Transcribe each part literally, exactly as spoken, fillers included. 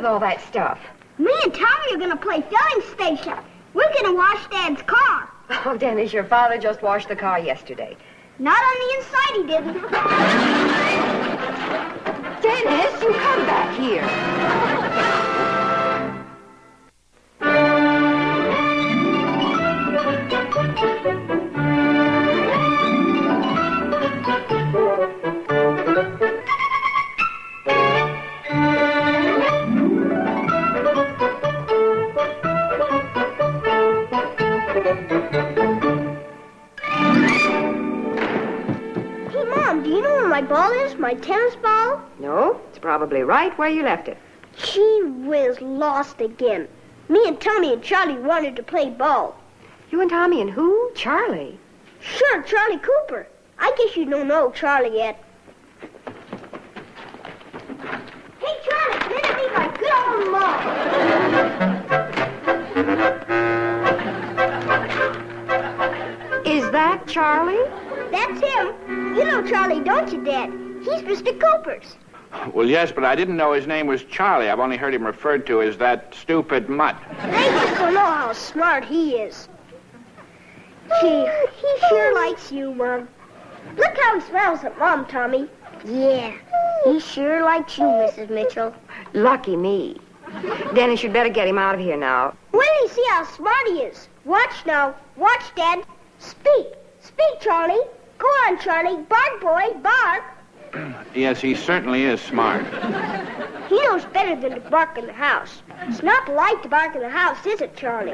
with all that stuff? Me and Tommy are going to play filling station. We're going to wash Dad's car. Oh, Dennis, your father just washed the car yesterday. Not on the inside, he didn't. Dennis, you come back here. My ball is? My tennis ball? No, it's probably right where you left it. Gee whiz, lost again. Me and Tommy and Charlie wanted to play ball. You and Tommy and who? Charlie? Sure, Charlie Cooper. I guess you don't know Charlie yet. Hey, Charlie, let me my good old ball. Is that Charlie? That's him. You know Charlie, don't you, Dad? He's Mister Cooper's. Well, yes, but I didn't know his name was Charlie. I've only heard him referred to as that stupid mutt. They just don't know how smart he is. Gee, he sure likes you, Mom. Look how he smiles at Mom, Tommy. Yeah, he sure likes you, Missus Mitchell. Lucky me. Dennis, you'd better get him out of here now. Wait till you see how smart he is. Watch now. Watch, Dad. Speak. Speak, Charlie. Go on, Charlie. Bark, boy. Bark. Yes, he certainly is smart. He knows better than to bark in the house. It's not polite to bark in the house, is it, Charlie?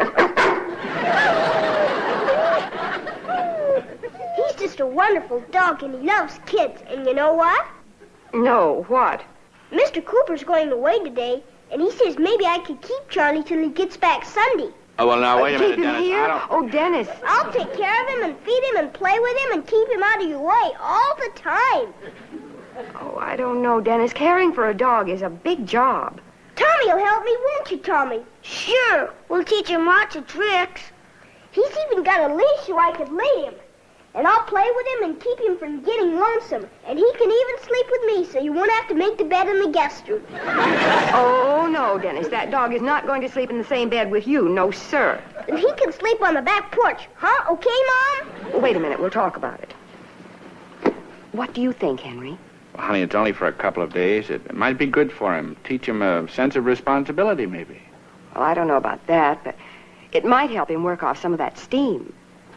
He's just a wonderful dog, and he loves kids. And you know what? No, what? Mister Cooper's going away today, and he says maybe I could keep Charlie till he gets back Sunday. Oh, well, now, wait a minute, keep him Dennis. Here? I don't... Oh, Dennis. I'll take care of him and feed him and play with him and keep him out of your way all the time. Oh, I don't know, Dennis. Caring for a dog is a big job. Tommy'll help me, won't you, Tommy? Sure. We'll teach him lots of tricks. He's even got a leash so I could lead him. And I'll play with him and keep him from getting lonesome. And he can even sleep with me so you won't have to make the bed in the guest room. Oh, no, Dennis. That dog is not going to sleep in the same bed with you. No, sir. And he can sleep on the back porch. Huh? Okay, Mom? Well, wait a minute. We'll talk about it. What do you think, Henry? Well, honey, it's only for a couple of days. It, it might be good for him. Teach him a sense of responsibility, maybe. Well, I don't know about that, but it might help him work off some of that steam.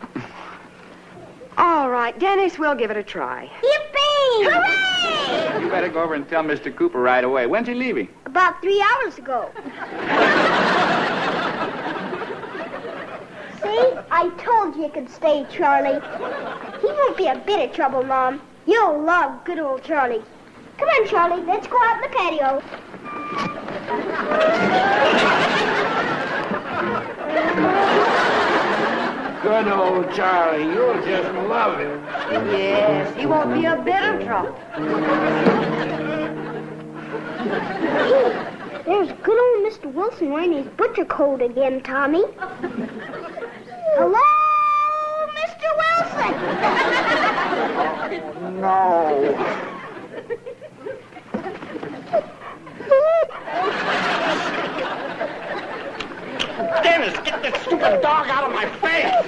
All right, Dennis, we'll give it a try. Yippee! Hooray! You better go over and tell Mister Cooper right away. When's he leaving? About three hours ago. See? I told you you could stay, Charlie. He won't be a bit of trouble, Mom. You'll love good old Charlie. Come on, Charlie. Let's go out in the patio. Good old Charlie. You'll just love him. Yes, he won't be a bit of trouble. There's good old Mister Wilson wearing his butcher coat again, Tommy. Hello, Mister Wilson! Oh, no. Dennis, get that stupid dog out of my face!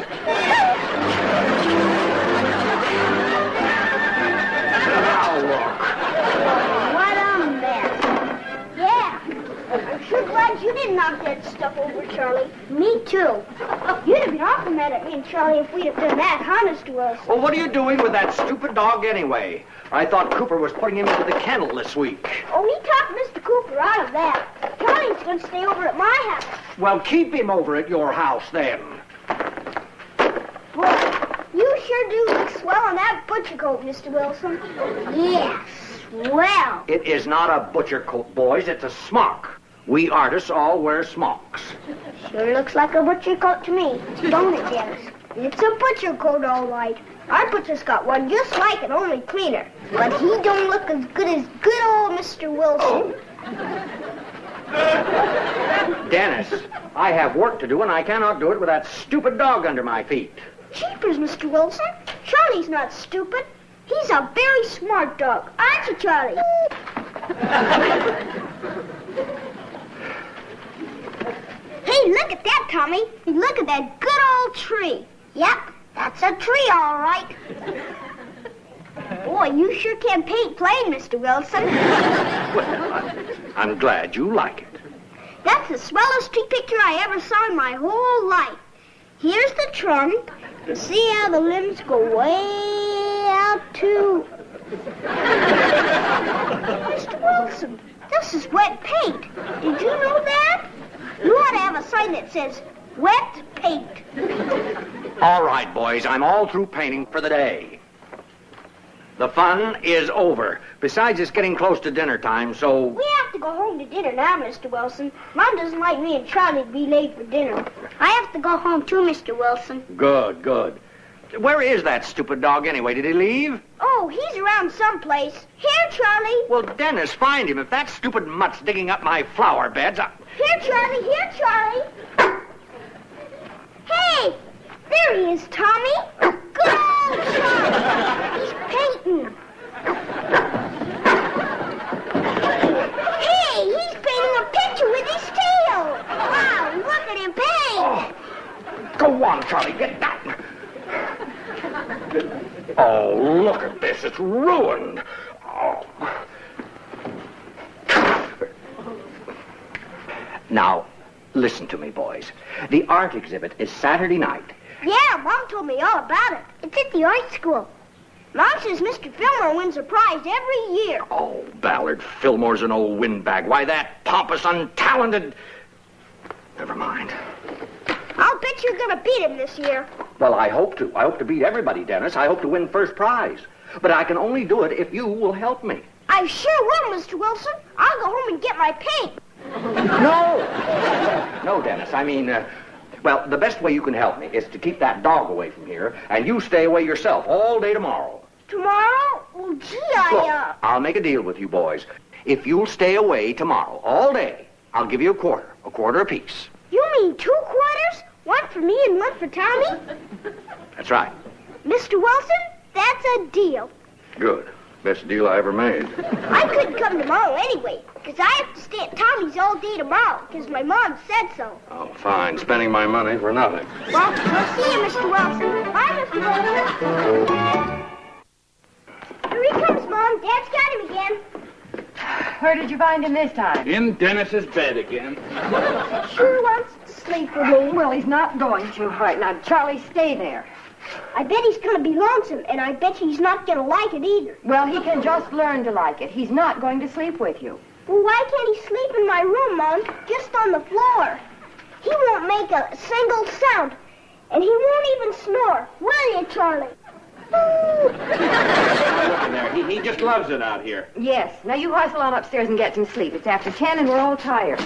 Now look. What a mess. Yeah. I'm sure glad you didn't knock that stuff over, Charlie. Me too. You'd have been awful mad at me and Charlie if we'd have done that, huh, Mister Wilson? Well, what are you doing with that stupid dog anyway? I thought Cooper was putting him into the kennel this week. Oh, he talked Mister Cooper out of that. Charlie's going to stay over at my house. Well, keep him over at your house then. Boy, you sure do look swell in that butcher coat, Mister Wilson. Yes, swell. It is not a butcher coat, boys. It's a smock. We artists all wear smocks. Sure looks like a butcher coat to me, don't it, Dennis? It's a butcher coat, all right. Our butcher's got one just like it, only cleaner. But he don't look as good as good old Mister Wilson. Oh. Dennis, I have work to do, and I cannot do it with that stupid dog under my feet. Jeepers, Mister Wilson. Charlie's not stupid. He's a very smart dog. Aren't you, Charlie? Hey, look at that, Tommy. Look at that good old tree. Yep, that's a tree, all right. Boy, you sure can paint plain, Mister Wilson. Well, I, I'm glad you like it. That's the swellest tree picture I ever saw in my whole life. Here's the trunk. See how the limbs go way out to... Mister Wilson, this is wet paint. Did you know that? You ought to have a sign that says, wet paint. All right, boys, I'm all through painting for the day. The fun is over. Besides, it's getting close to dinner time, so... We have to go home to dinner now, Mister Wilson. Mom doesn't like me and Charlie to be late for dinner. I have to go home too, Mister Wilson. Good, good. Where is that stupid dog anyway? Did he leave? Oh, he's around someplace. Here, Charlie. Well, Dennis, find him. If that stupid mutt's digging up my flower beds, I... Here, Charlie. Here, Charlie. Hey, there he is, Tommy. Good old Charlie. He's painting. Hey, he's painting a picture with his tail. Wow, look at him paint. Oh, go on, Charlie. Get that. Oh, look at this. It's ruined. Oh. Now, listen to me, boys. The art exhibit is Saturday night. Yeah, Mom told me all about it. It's at the art school. Mom says Mister Fillmore wins a prize every year. Oh, Ballard, Fillmore's an old windbag. Why, that pompous, untalented... Never mind. I'll bet you're going to beat him this year. Well, I hope to. I hope to beat everybody, Dennis. I hope to win first prize. But I can only do it if you will help me. I sure will, Mister Wilson. I'll go home and get my paint. No! No, Dennis. I mean, uh, well, the best way you can help me is to keep that dog away from here, and you stay away yourself all day tomorrow. Tomorrow? Well, gee, I, Look, uh... I'll make a deal with you boys. If you'll stay away tomorrow all day, I'll give you a quarter. A quarter apiece. You mean two quarters? One for me and one for Tommy? That's right. Mister Wilson, that's a deal. Good. Best deal I ever made. I couldn't come tomorrow anyway, because I have to stay at Tommy's all day tomorrow, because my mom said so. Oh, fine. Spending my money for nothing. Well, we'll see you, Mister Wilson. Bye, Mister Wilson. Here he comes, Mom. Dad's got him again. Where did you find him this time? In Dennis's bed again. Sure wants to sleep with me. Well, he's not going to. All right, now, Charlie, stay there. I bet he's going to be lonesome, and I bet he's not going to like it either. Well, he can just learn to like it. He's not going to sleep with you. Well, why can't he sleep in my room, Mom? Just on the floor. He won't make a single sound, and he won't even snore. Will you, Charlie? Look in there. He, he just loves it out here. Yes. Now, you hustle on upstairs and get some sleep. It's after ten, and we're all tired.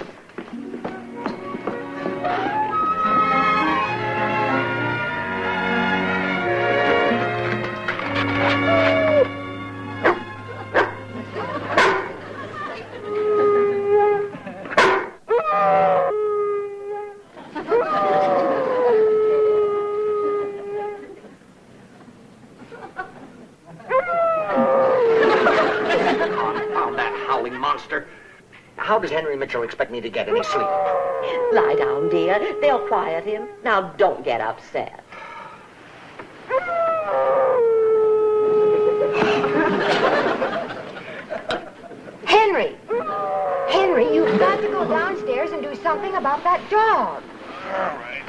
How does Henry Mitchell expect me to get any sleep? Lie down, dear. They'll quiet him. Now, don't get upset. Henry! Henry, you've got to go downstairs and do something about that dog. All right.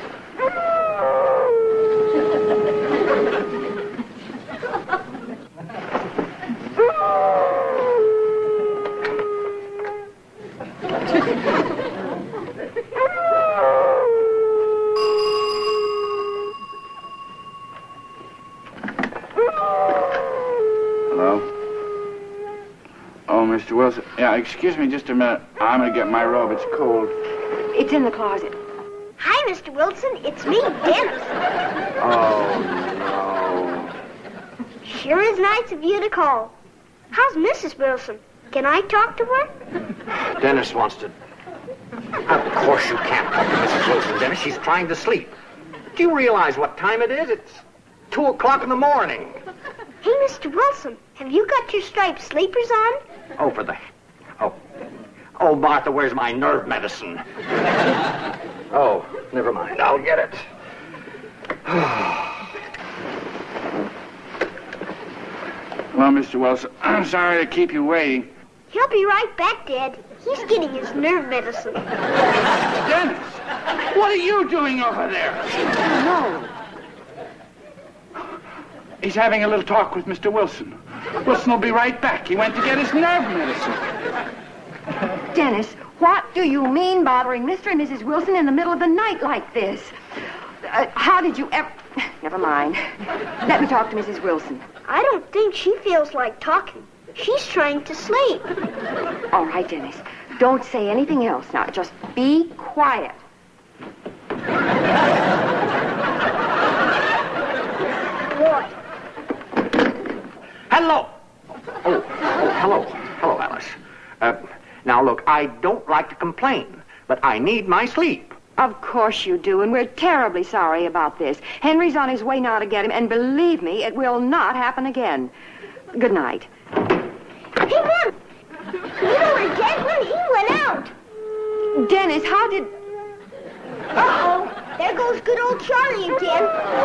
Hello? Oh, Mister Wilson. Yeah, excuse me just a minute. I'm going to get my robe. It's cold. It's in the closet. Hi, Mister Wilson. It's me, Dennis. Oh, no. Sure is nice of you to call. How's Missus Wilson? Can I talk to her? Dennis wants to... Of course you can't talk to Missus Wilson, Dennis. She's trying to sleep. Do you realize what time it is? It's two o'clock in the morning. Hey, Mister Wilson, have you got your striped sleepers on? Oh, for the... Oh. Oh, Martha, where's my nerve medicine? Oh, never mind. I'll get it. Well, Mister Wilson, I'm sorry to keep you waiting. He'll be right back, Dad. He's getting his nerve medicine. Dennis, what are you doing over there? No. He's having a little talk with Mister Wilson. Wilson will be right back. He went to get his nerve medicine. Dennis, what do you mean bothering Mister and Missus Wilson in the middle of the night like this? Uh, how did you ever... Never mind. Let me talk to Missus Wilson. I don't think she feels like talking. She's trying to sleep. All right, Dennis. Don't say anything else now. Just be quiet. What? Hello. Oh, oh, hello. Hello, Alice. Uh, now, look, I don't like to complain, but I need my sleep. Of course you do, and we're terribly sorry about this. Henry's on his way now to get him, and believe me, it will not happen again. Good night. Hey, Mom! You know where Dad went? He went out. Dennis, how did... Uh-oh. There goes good old Charlie again.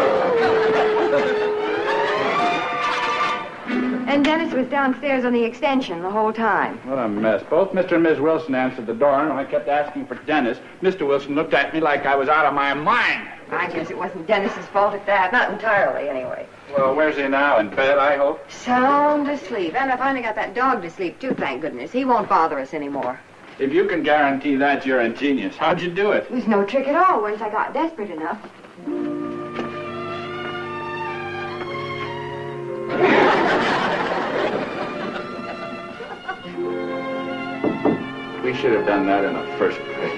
And Dennis was downstairs on the extension the whole time. What a mess. Both Mister and Miss Wilson answered the door, and I kept asking for Dennis. Mister Wilson looked at me like I was out of my mind. I guess it wasn't Dennis's fault at that. Not entirely, anyway. Well, where's he now? In bed, I hope? Sound asleep. And I finally got that dog to sleep, too, thank goodness. He won't bother us anymore. If you can guarantee that, you're a genius. How'd you do it? It was no trick at all once I got desperate enough. We should have done that in the first place.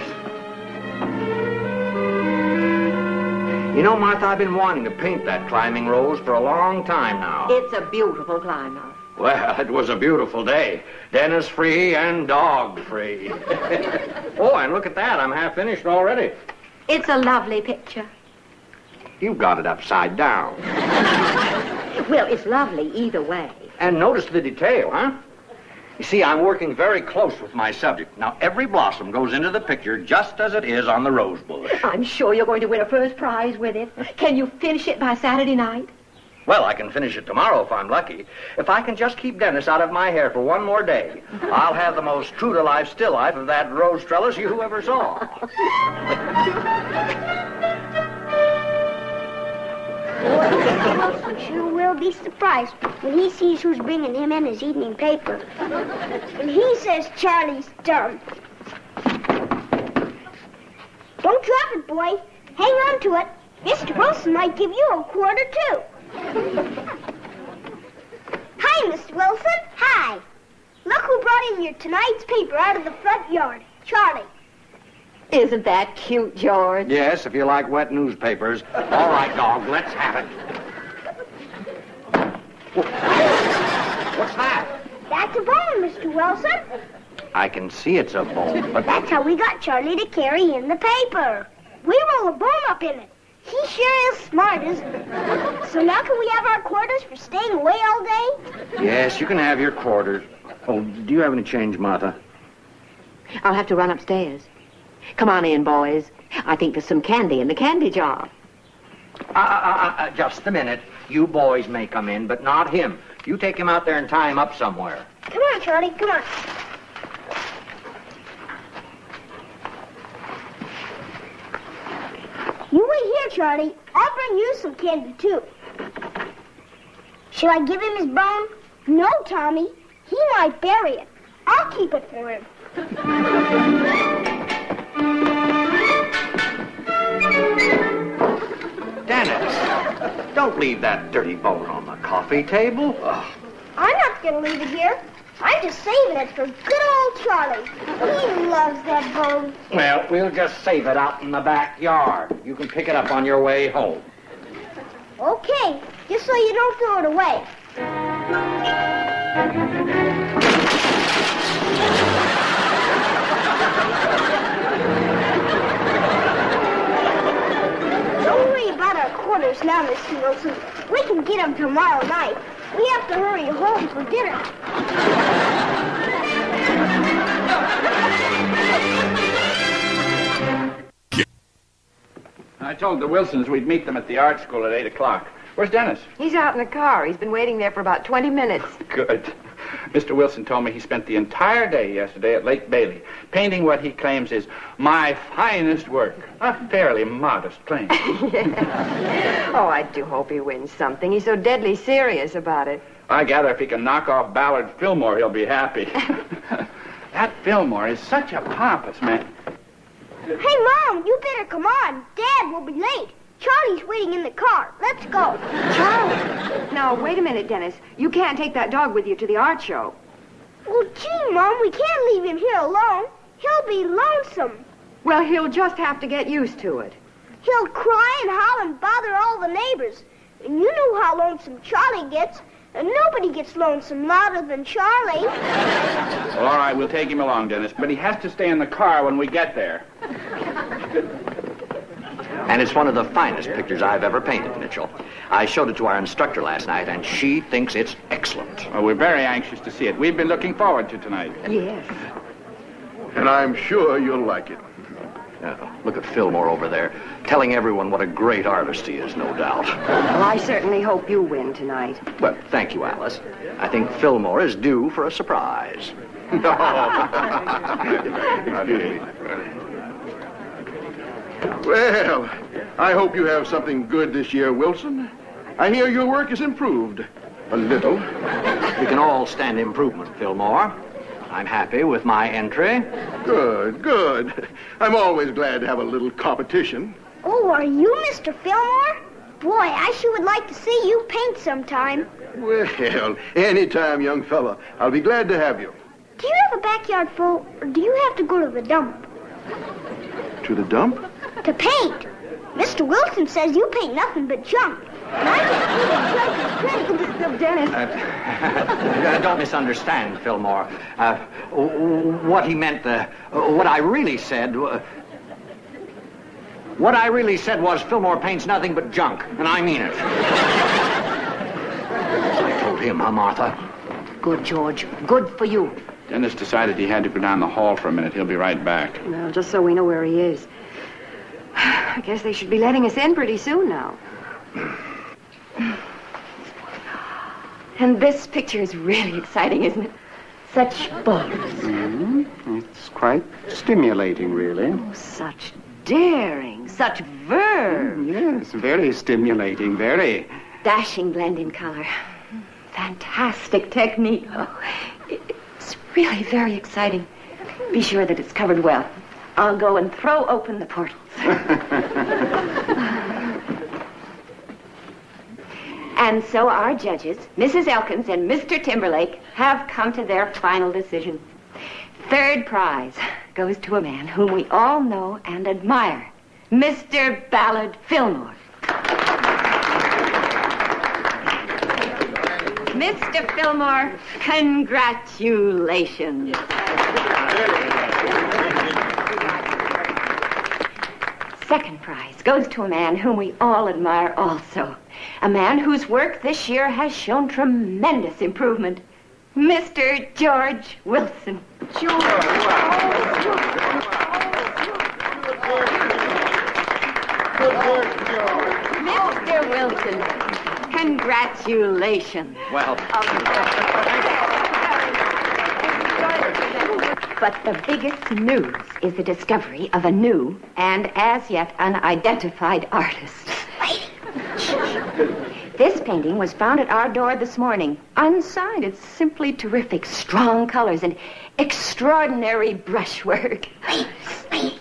You know, Martha, I've been wanting to paint that climbing rose for a long time now. It's a beautiful climber. Well, it was a beautiful day. Dennis free and dog free. Oh, and look at that. I'm half finished already. It's a lovely picture. You've got it upside down. Well, it's lovely either way. And notice the detail, huh? You see, I'm working very close with my subject. Now, every blossom goes into the picture just as it is on the rose bush. I'm sure you're going to win a first prize with it. Can you finish it by Saturday night? Well, I can finish it tomorrow if I'm lucky. If I can just keep Dennis out of my hair for one more day, I'll have the most true-to-life still life of that rose trellis you ever saw. Wilson sure will be surprised when he sees who's bringing him in his evening paper. And he says Charlie's dumb. Don't drop it, boy. Hang on to it. Mister Wilson might give you a quarter, too. Hi, Mister Wilson. Hi. Look who brought in your tonight's paper out of the front yard. Charlie. Isn't that cute, George? Yes, if you like wet newspapers. All right, dog, let's have it. What's that? That's a bone, Mister Wilson. I can see it's a bone, but... That's how we got Charlie to carry in the paper. We roll a bone up in it. He sure is smart, isn't he? So now can we have our quarters for staying away all day? Yes, you can have your quarters. Oh, do you have any change, Martha? I'll have to run upstairs. Come on in, boys. I think there's some candy in the candy jar. Uh, uh, uh, uh, just a minute. You boys may come in, but not him. You take him out there and tie him up somewhere. Come on, Charlie, come on. You wait here, Charlie. I'll bring you some candy, too. Shall I give him his bone? No, Tommy. He might bury it. I'll keep it for him. Dennis, don't leave that dirty bone on the coffee table. Ugh. I'm not going to leave it here. I'm just saving it for good old Charlie. He loves that bone. Well, we'll just save it out in the backyard. You can pick it up on your way home. Okay, just so you don't throw it away. Don't worry about our quarters now, Mister Wilson. We can get them tomorrow night. We have to hurry home for dinner. I told the Wilsons we'd meet them at the art school at eight o'clock. Where's Dennis? He's out in the car. He's been waiting there for about twenty minutes. Good. Mister Wilson told me he spent the entire day yesterday at Lake Bailey, painting what he claims is my finest work. A fairly modest claim. Yeah. Oh, I do hope he wins something. He's so deadly serious about it. I gather if he can knock off Ballard Fillmore, he'll be happy. That Fillmore is such a pompous man. Hey, Mom, you better come on. Dad will be late. Charlie's waiting in the car. Let's go. Charlie? Now, wait a minute, Dennis. You can't take that dog with you to the art show. Well, gee, Mom, we can't leave him here alone. He'll be lonesome. Well, he'll just have to get used to it. He'll cry and howl and bother all the neighbors. And you know how lonesome Charlie gets. And nobody gets lonesome louder than Charlie. Well, all right, we'll take him along, Dennis. But he has to stay in the car when we get there. And it's one of the finest pictures I've ever painted, Mitchell. I showed it to our instructor last night, and she thinks it's excellent. Well, we're very anxious to see it. We've been looking forward to tonight. Yes. And I'm sure you'll like it. Uh, look at Fillmore over there, telling everyone what a great artist he is, no doubt. Well, I certainly hope you win tonight. Well, thank you, Alice. I think Fillmore is due for a surprise. Well, I hope you have something good this year, Wilson. I hear your work has improved. A little. We can all stand improvement, Fillmore. I'm happy with my entry. Good, good. I'm always glad to have a little competition. Oh, are you Mister Fillmore? Boy, I sure would like to see you paint sometime. Well, anytime, young fella. I'll be glad to have you. Do you have a backyard full, or do you have to go to the dump? To the dump? To paint. Mister Wilson says you paint nothing but junk. And I just think junk is pretty. Dennis. Uh, don't misunderstand, Fillmore. Uh, what he meant, uh, what I really said... Uh, what I really said was Fillmore paints nothing but junk, and I mean it. I told him, huh, Martha? Good, George. Good for you. Dennis decided he had to go down the hall for a minute. He'll be right back. Well, just so we know where he is. I guess they should be letting us in pretty soon now. And this picture is really exciting, isn't it? Such bulbs. Mm-hmm. It's quite stimulating, really. Oh, such daring, such verve. Yes, very stimulating, very. Dashing blend in color. Fantastic technique. Oh, it's really very exciting. Be sure that it's covered well. I'll go and throw open the portals. And so our judges, Missus Elkins and Mister Timberlake, have come to their final decision. Third prize goes to a man whom we all know and admire, Mister Ballard Fillmore. Mister Fillmore, congratulations. Second prize goes to a man whom we all admire also. A man whose work this year has shown tremendous improvement. Mister George Wilson. George! Mister Wilson, congratulations. Well, but the biggest news is the discovery of a new and as yet unidentified artist. This painting was found at our door this morning. Unsigned. It's simply terrific. Strong colors and extraordinary brushwork. Wait, wait.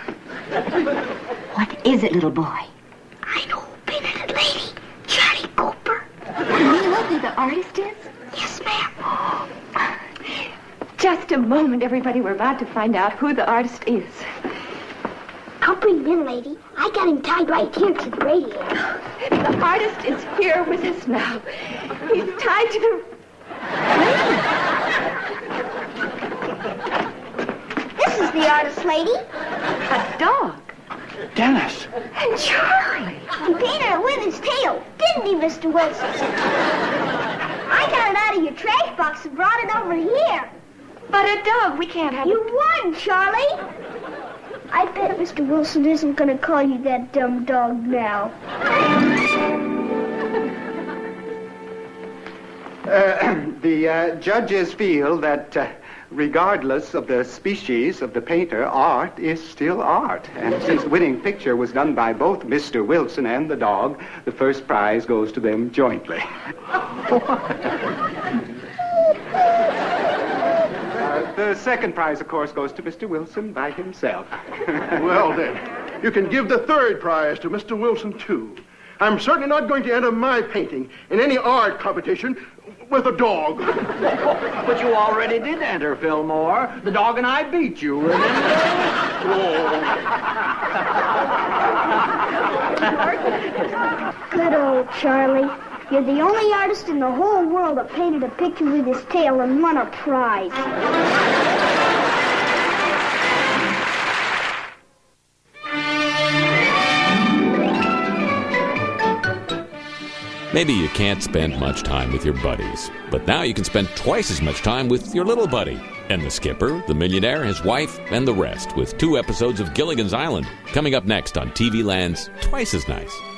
What is it, little boy? I know who painted it, lady. Charlie Cooper. Do you know who the artist is? Yes, ma'am. Just a moment, everybody. We're about to find out who the artist is. I'll bring him in, lady. I got him tied right here to the radiator. The artist is here with us now. He's tied to the... This is the artist, lady. A dog. Dennis! And Charlie. He painted it with his tail, didn't he, Mister Wilson? I got it out of your trash box and brought it over here. But a dog, we can't have You it. won, Charlie. I bet Mister Wilson isn't going to call you that dumb dog now. Uh, the uh, judges feel that uh, regardless of the species of the painter, art is still art. And since the winning picture was done by both Mister Wilson and the dog, the first prize goes to them jointly. uh, the second prize, of course, goes to Mister Wilson by himself. Well, then, you can give the third prize to Mister Wilson, too. I'm certainly not going to enter my painting in any art competition with a dog. But you already did enter, Fillmore. The dog and I beat you, remember? Good old Charlie. You're the only artist in the whole world that painted a picture with his tail and won a prize. Maybe you can't spend much time with your buddies, but now you can spend twice as much time with your little buddy. And the skipper, the millionaire, his wife, and the rest, with two episodes of Gilligan's Island coming up next on T V Land's Twice as Nice.